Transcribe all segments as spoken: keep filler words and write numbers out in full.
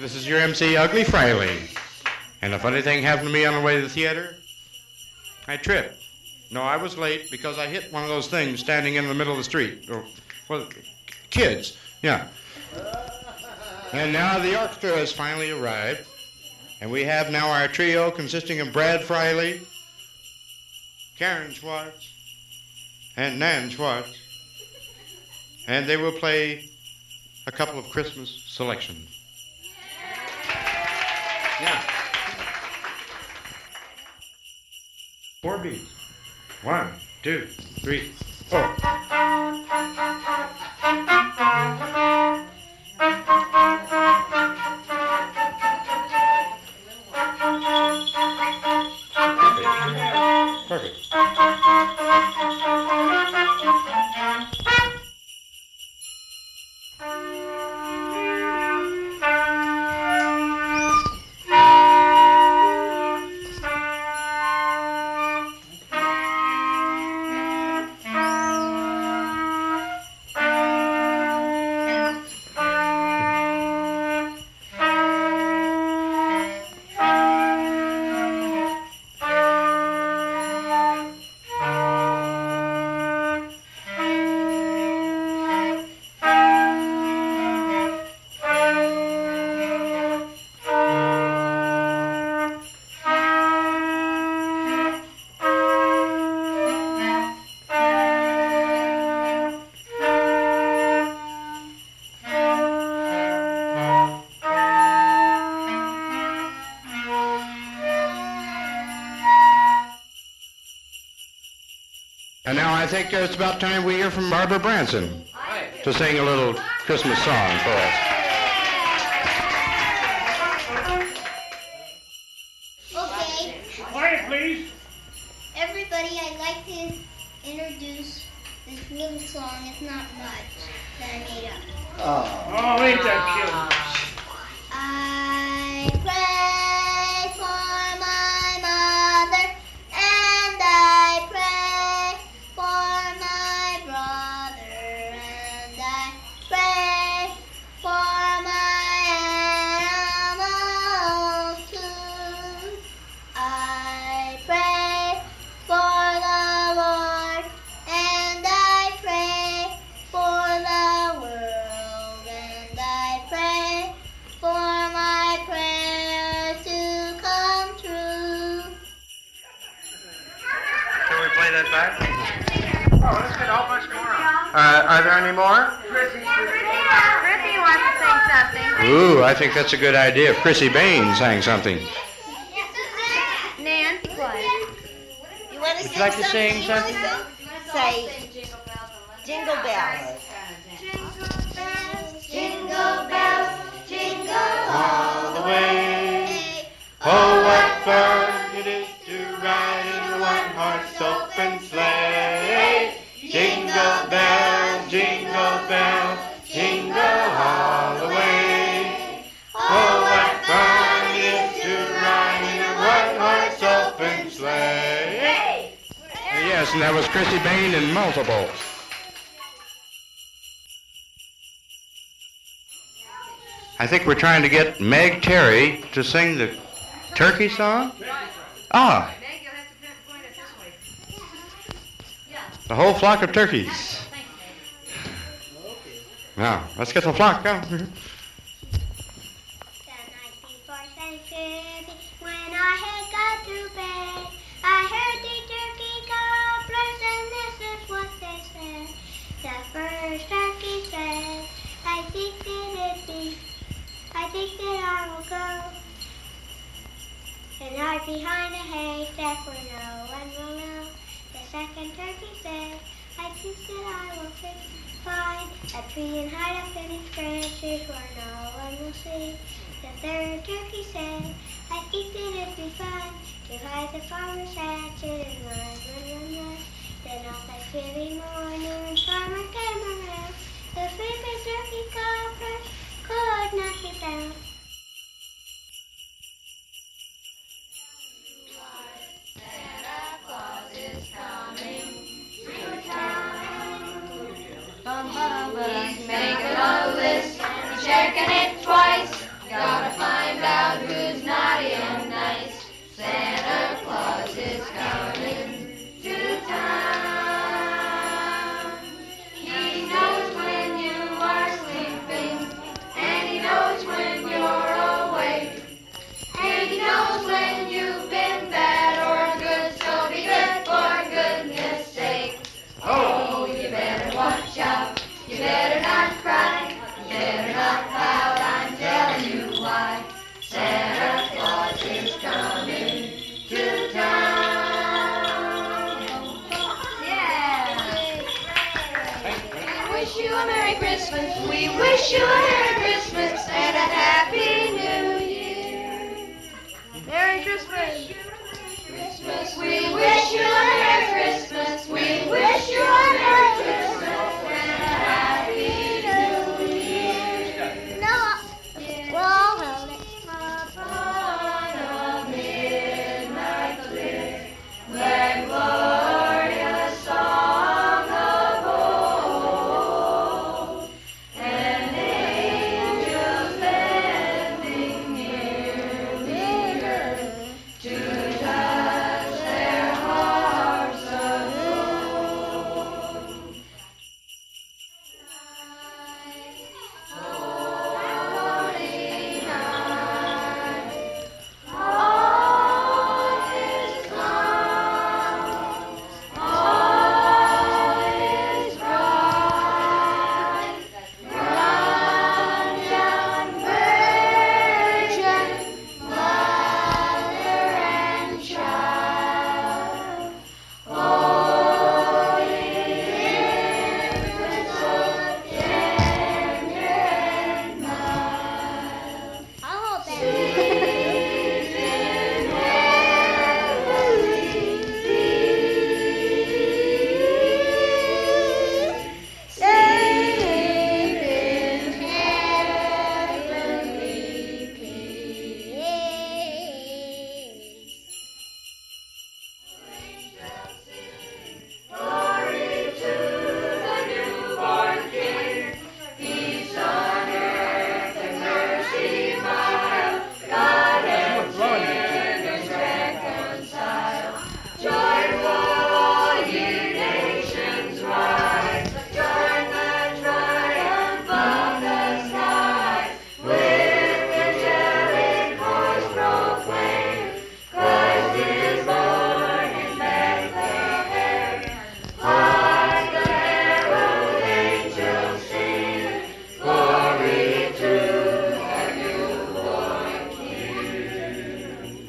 This is your M C, Ugly Friley. And a funny thing happened to me on the way to the theater. I tripped. No, I was late because I hit one of those things standing in the middle of the street. Or, well, kids, yeah. And now the orchestra has finally arrived. And we have now our trio consisting of Brad Friley, Karen Schwartz, and Nan Schwartz. And they will play a couple of Christmas selections. Yeah. Four beats. One, two, three, four. Perfect. And now I think it's about time we hear from Barbara Branson to sing a little Christmas song for us. Okay. Quiet, please. Everybody, I'd like to introduce this little song. It's not much that I made up. Oh, ain't that cute? I pray for my mother, and I pray for my brother, and I pray for my animals too. I pray for the Lord, and I pray for the world, and I pray for my prayers to come true. Can we play that back? Oh, let's get a whole bunch more on. Uh, are there any more? Chrissy wants to sing something. Ooh, I think that's a good idea. If Chrissy Bain sang something. Nan, what? You want to Would you like to sing something? Say, jingle bells. Jingle bells, jingle All the way. Oh, what fun it is to ride in a one-horse open sleigh. Jingle bells, jingle bells, jingle all the way. Oh, what fun it is to ride in a one-horse open sleigh. Yes, and that was Chrissy Bain in multiple. I think we're trying to get Meg Terry to sing the turkey song. Ah, Meg, you'll have to point it this way. the whole flock of turkeys. Now, let's get the flock going. The night before Thanksgiving, when I had got to bed, I heard the turkey gobblers, and this is what they said. The first turkey said, I think that it be, I think that I will go and hide behind a haystack where no one will know. The second turkey said, I think that I will fit, find a tree and hide up in its branches where no one will see. The third turkey said, I think that it'd be fun to hide the farmer's hatchet and run, run, run, run. Then on Thanksgiving morning, farmer came around. The sleeping turkey gobblers could not get down. Santa Claus is coming to town. Bum, bum, bum. He's making a list, he's checking it twice. Gotta a Merry Christmas. We wish you a Merry Christmas and a Happy New Year. Merry Christmas. Christmas. We wish you a Merry Christmas. We wish you a Merry Christmas and a Happy New Year. No, we'll all hold it. Upon a midnight clear, that glorious song of old, and angels bending near the earth to touch their harps of gold. Holy night, all is calm, all is bright. Run, young virgin, mother and child. Holy infant, so tender and mild. I'll hold that. Sleep in heavenly peace. Sleep in heavenly peace. Glory to the newborn King, peace on earth and mercy mild. God and sinners reconciled. Joyful all ye nations rise. Join the triumph of the skies. With angelic voice proclaim, Christ is born in Bethlehem. Hark the herald angels sing, glory to the newborn King.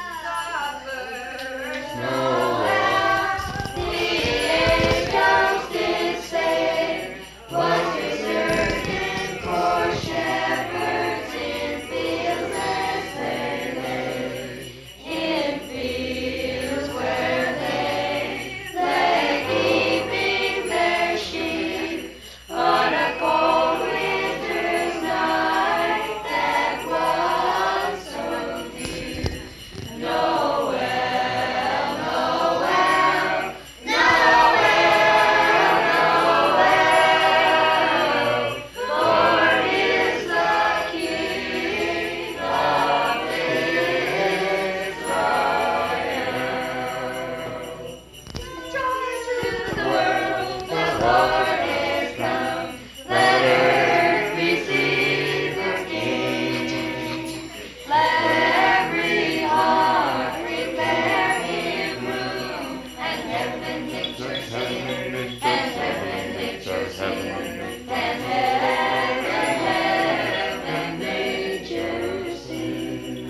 Noel, the angels did say, was deserted for shepherds in fields as they lay, in fields where they lay keeping their sheep on a cold winter's night that was so deep. Noel, Noel, Noel, born is the King of Israel. Joy to the world, the Lord is come. Let earth receive the King. Let every heart prepare him room, and heaven nature sing, and heaven nature sing, and heaven, heaven nature sing.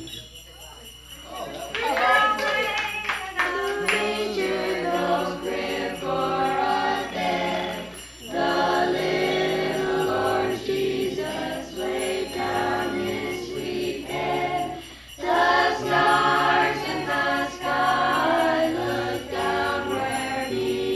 Nature goes grim for a death. The little Lord Jesus laid down his sweet head. The stars in the sky looked down where he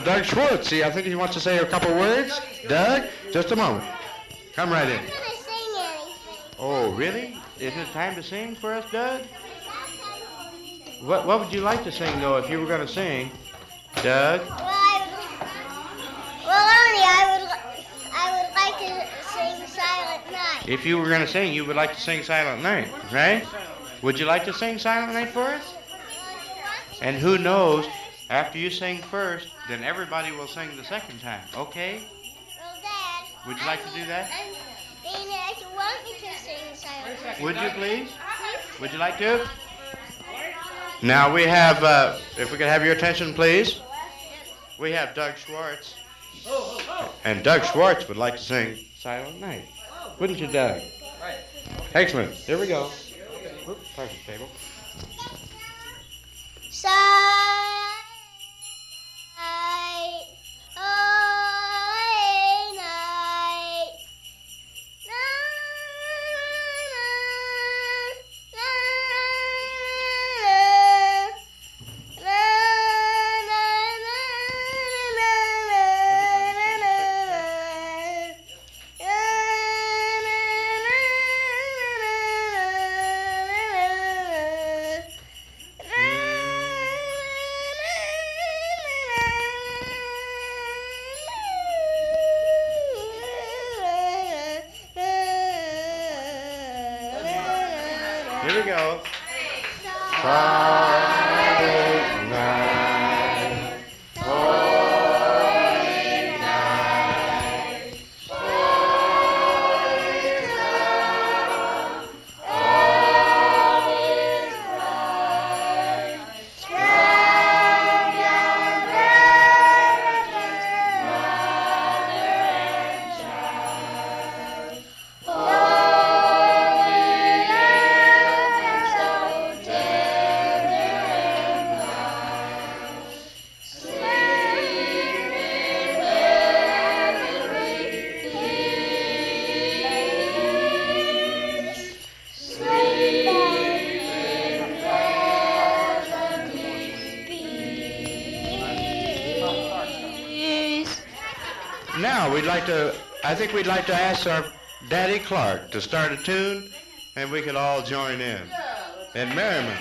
Doug Schwartz. See, I think he wants to say a couple words. Doug, just a moment. Come right in. I'm going to sing anything. Oh, really? Is it time to sing for us, Doug? What What would you like to sing, though, if you were going to sing? Doug? Well, I, well, Arnie, I would, li- I would like to sing Silent Night. If you were going to sing, you would like to sing Silent Night, right? Would you like to sing Silent Night for us? And who knows, after you sing first, then everybody will sing the second time, okay? Well, Dad. Would you like to do that? I'm, Dana, if you want me to sing Silent Night. Would you please? Would you like to? Now we have, uh, if we could have your attention, please. We have Doug Schwartz. And Doug Schwartz would like to sing Silent Night. Wouldn't you, Doug? Thanks, man. Here we go. Oops, perfect table. Silent night, holy night. Na, na, na, na, Here we go. Silent night, holy night, all is love, all is bright. Strong young virgins, mother and child. Holy Lamb, so tender and mild, sleep in heavenly peace, sleep in heavenly peace. Now we'd like to, I think we'd like to ask our Daddy Clark to start a tune, and we could all join in. And merriment.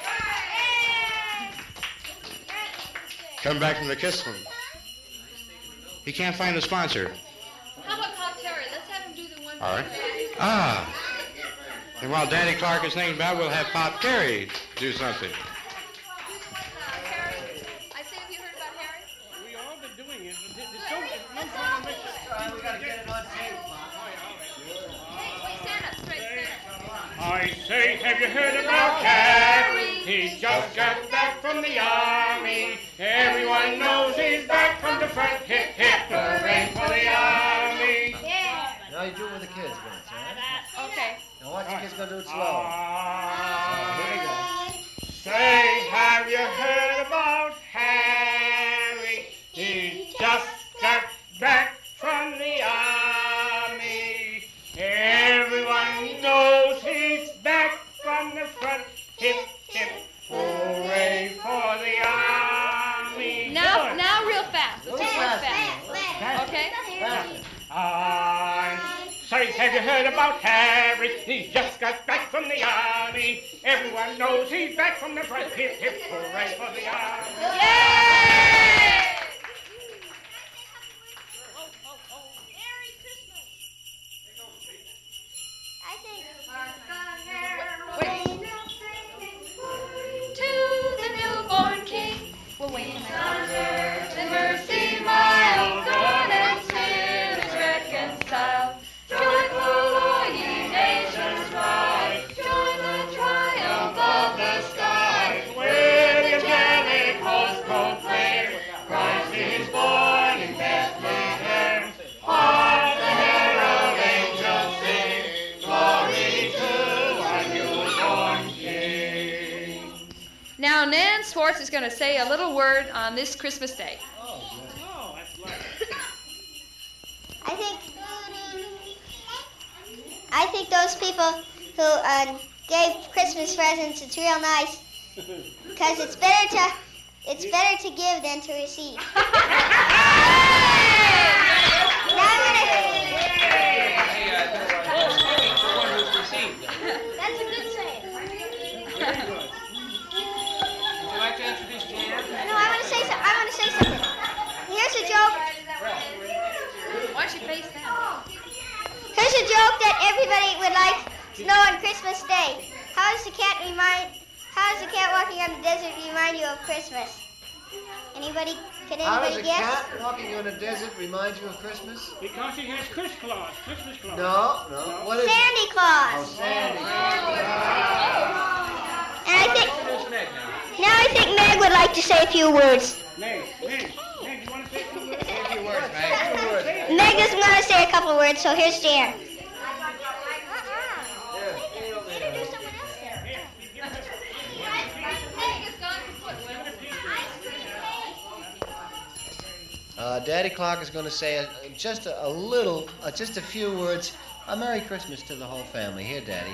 Come back from the kiss one. He can't find a sponsor. How about Pop Terry? Let's have him do the one. All right. Ah. And while Daddy Clark is thinking about it, we'll have Pop Terry do something. Harry, I say, have you heard about Harry? We all been doing it. There's so no time to make it. We gotta get it on tape. Hey, wait, stand up straight, stand up. I say, have you heard about Harry? He just got back from the army. Everyone knows he's back from the front. Hip, hip, hooray for the army. Yeah. Now you do it with the kids, Vince, all right? Okay. Now watch the kids go do it slow. Ah, here we go. Say, have you heard about Harry? He just got back from the army. Everyone knows he's back from the front. Hip, hip, hooray for the army. Now, Good. now real fast. Let's Real do real fast. fast. Okay? I say, have you heard about Harry? He just got back from the army. Everyone knows he's back from the front. Hip, hip, hooray for the army. Yay! I think. Wait. To the newborn king. We'll wait a minute. The mercy mild, God and sin is reconciled. Joyful all ye nations rise. Join the triumph of the skies. Where the angelic host proclaim, Christ is born in Bethlehem. Hark the herald angels sing, glory to our newborn King. Now, Nan Swartz is going to say a little word on this Christmas Day. Oh, that's lovely. I think. I think those people who uh, gave Christmas presents, it's real nice. Because it's better to, It's better to give than to receive. Now I'm gonna... That's a good saying. Very good. Would you like to introduce Jan? No, I want to say something. I want to say something. Here's a joke. Why don't you face that? Here's a joke that everybody would like to know on Christmas Day. How does the cat remind? How does the cat walking on the desert remind you of Christmas? Anybody? Can How does anybody a guess? cat walking on a desert remind you of Christmas? Because he has Chris Claus, Christmas Claus. No, no. What is it? Sandy Oh, Claus. Sandy. And I think now I think Meg would like to say a few words. Meg, Meg, Meg, you want to say some words? Meg doesn't want to say a couple of words, so here's Jan. Uh, Daddy Clark is going to say a, just a, a little, uh, just a few words. A Merry Christmas to the whole family. Here, Daddy.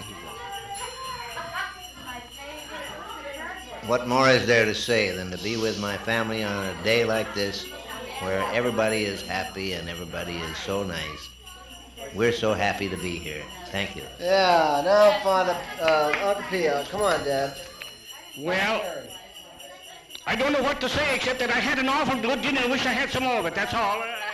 What more is there to say than to be with my family on a day like this where everybody is happy and everybody is so nice. We're so happy to be here. Thank you. Yeah, now Father, uh, Uncle Pio. Come on, Dad. Well, I don't know what to say except that I had an awful good dinner and wish I had some more of it. That's all.